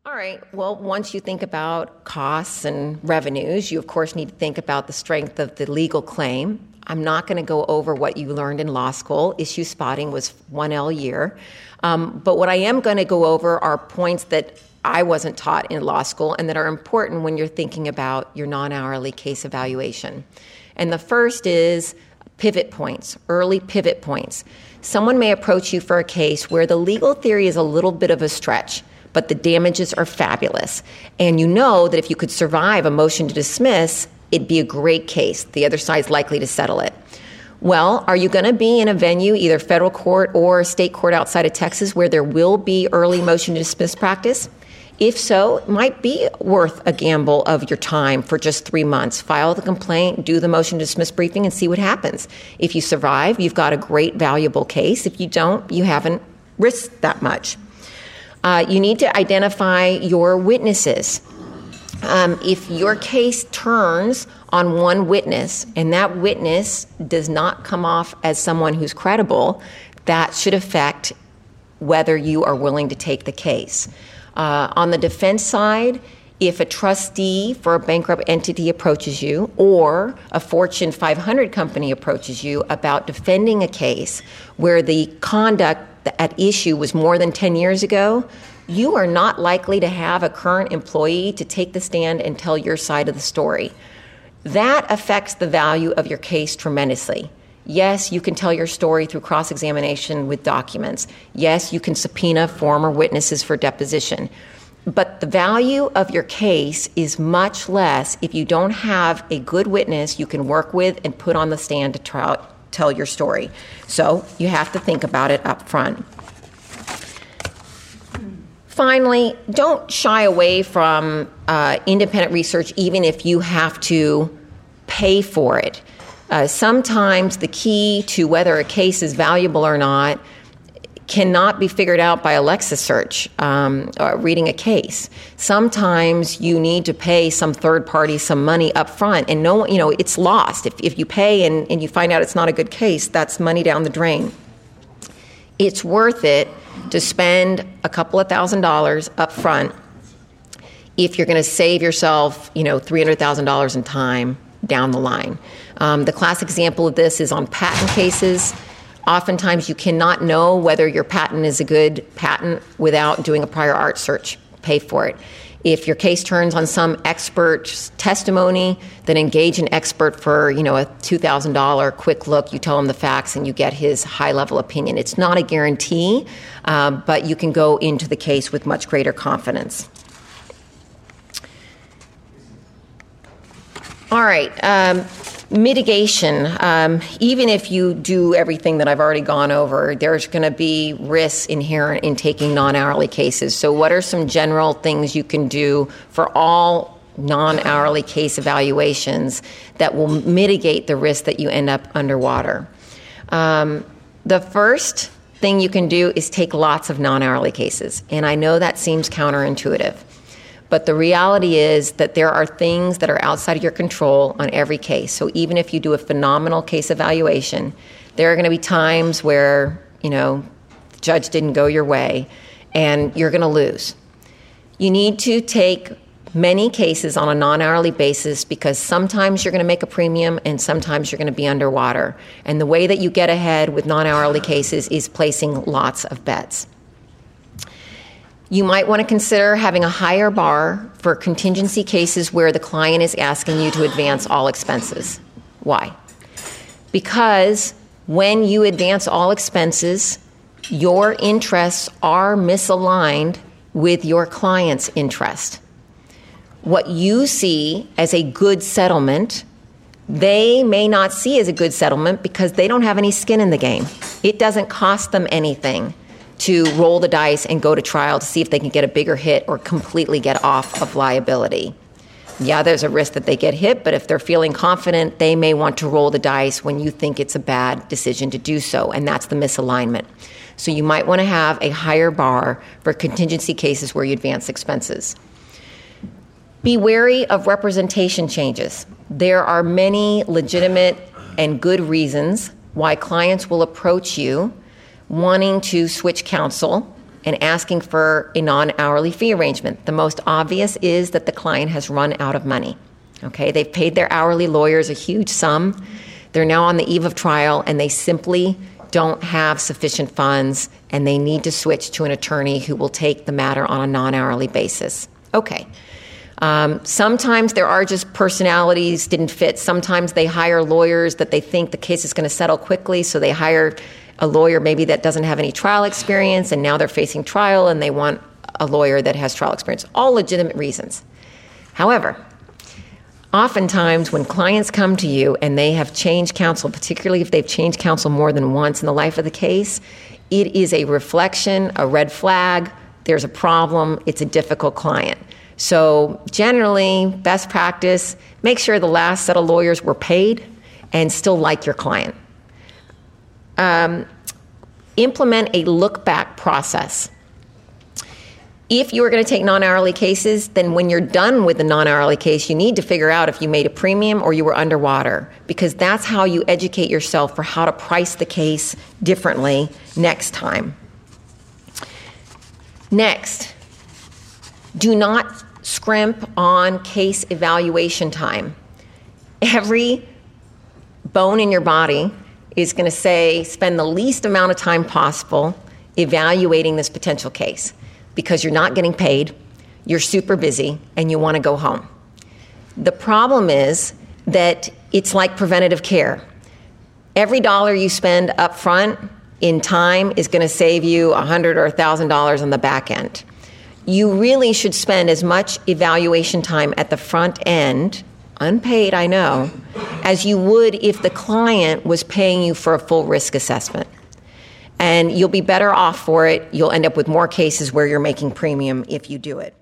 All right. Well, once you think about costs and revenues, you, of course, need to think about the strength of the legal claim. I'm not going to go over what you learned in law school. Issue spotting was 1L a year. But what I am going to go over are points that I wasn't taught in law school and that are important when you're thinking about your non-hourly case evaluation. And the first is pivot points, early pivot points. Someone may approach you for a case where the legal theory is a little bit of a stretch, but the damages are fabulous. And you know that if you could survive a motion to dismiss, it'd be a great case. The other side's likely to settle it. Well, are you going to be in a venue, either federal court or state court outside of Texas, where there will be early motion to dismiss practice? If so, it might be worth a gamble of your time for just 3 months. File the complaint, do the motion to dismiss briefing, and see what happens. If you survive, you've got a great, valuable case. If you don't, you haven't risked that much. You need to identify your witnesses. If your case turns on one witness and that witness does not come off as someone who's credible, that should affect whether you are willing to take the case. On the defense side, if a trustee for a bankrupt entity approaches you or a Fortune 500 company approaches you about defending a case where the conduct at issue was more than 10 years ago, you are not likely to have a current employee to take the stand and tell your side of the story. That affects the value of your case tremendously. Yes, you can tell your story through cross-examination with documents. Yes, you can subpoena former witnesses for deposition. But the value of your case is much less if you don't have a good witness you can work with and put on the stand to tell your story. So you have to think about it up front. Finally, don't shy away from independent research even if you have to pay for it. Sometimes the key to whether a case is valuable or not cannot be figured out by Alexa search or reading a case. Sometimes you need to pay some third party some money up front, and it's lost. If you pay and you find out it's not a good case, that's money down the drain. It's worth it to spend a couple of $1,000s up front if you're going to save yourself, $300,000 in time down the line. The classic example of this is on patent cases. Oftentimes you cannot know whether your patent is a good patent without doing a prior art search. Pay for it. If your case turns on some expert's testimony, then engage an expert for, a $2,000 quick look. You tell him the facts and you get his high-level opinion. It's not a guarantee, but you can go into the case with much greater confidence. All right. Mitigation. Even if you do everything that I've already gone over, there's going to be risks inherent in taking non-hourly cases. So what are some general things you can do for all non-hourly case evaluations that will mitigate the risk that you end up underwater? The first thing you can do is take lots of non-hourly cases. And I know that seems counterintuitive. But the reality is that there are things that are outside of your control on every case. So even if you do a phenomenal case evaluation, there are going to be times where, the judge didn't go your way and you're going to lose. You need to take many cases on a non-hourly basis because sometimes you're going to make a premium and sometimes you're going to be underwater. And the way that you get ahead with non-hourly cases is placing lots of bets. You might want to consider having a higher bar for contingency cases where the client is asking you to advance all expenses. Why? Because when you advance all expenses, your interests are misaligned with your client's interest. What you see as a good settlement, they may not see as a good settlement because they don't have any skin in the game. It doesn't cost them anything to roll the dice and go to trial to see if they can get a bigger hit or completely get off of liability. Yeah, there's a risk that they get hit, but if they're feeling confident, they may want to roll the dice when you think it's a bad decision to do so, and that's the misalignment. So you might want to have a higher bar for contingency cases where you advance expenses. Be wary of representation changes. There are many legitimate and good reasons why clients will approach you wanting to switch counsel and asking for a non-hourly fee arrangement. The most obvious is that the client has run out of money. Okay, they've paid their hourly lawyers a huge sum. They're now on the eve of trial, and they simply don't have sufficient funds, and they need to switch to an attorney who will take the matter on a non-hourly basis. Okay. Sometimes there are just personalities didn't fit. Sometimes they hire lawyers that they think the case is going to settle quickly, so they hire a lawyer maybe that doesn't have any trial experience, and now they're facing trial, and they want a lawyer that has trial experience. All legitimate reasons. However, oftentimes when clients come to you and they have changed counsel, particularly if they've changed counsel more than once in the life of the case, it is a reflection, a red flag, there's a problem, it's a difficult client. So generally, best practice, make sure the last set of lawyers were paid and still like your client. Implement a look-back process. If you are going to take non-hourly cases, then when you're done with the non-hourly case, you need to figure out if you made a premium or you were underwater, because that's how you educate yourself for how to price the case differently next time. Next, do not scrimp on case evaluation time. Every bone in your body is going to say spend the least amount of time possible evaluating this potential case, because you're not getting paid, you're super busy, and you want to go home. The problem is that it's like preventative care. Every dollar you spend up front in time is going to save you $100 or $1,000 on the back end. You really should spend as much evaluation time at the front end, unpaid, I know, as you would if the client was paying you for a full risk assessment. And you'll be better off for it. You'll end up with more cases where you're making premium if you do it.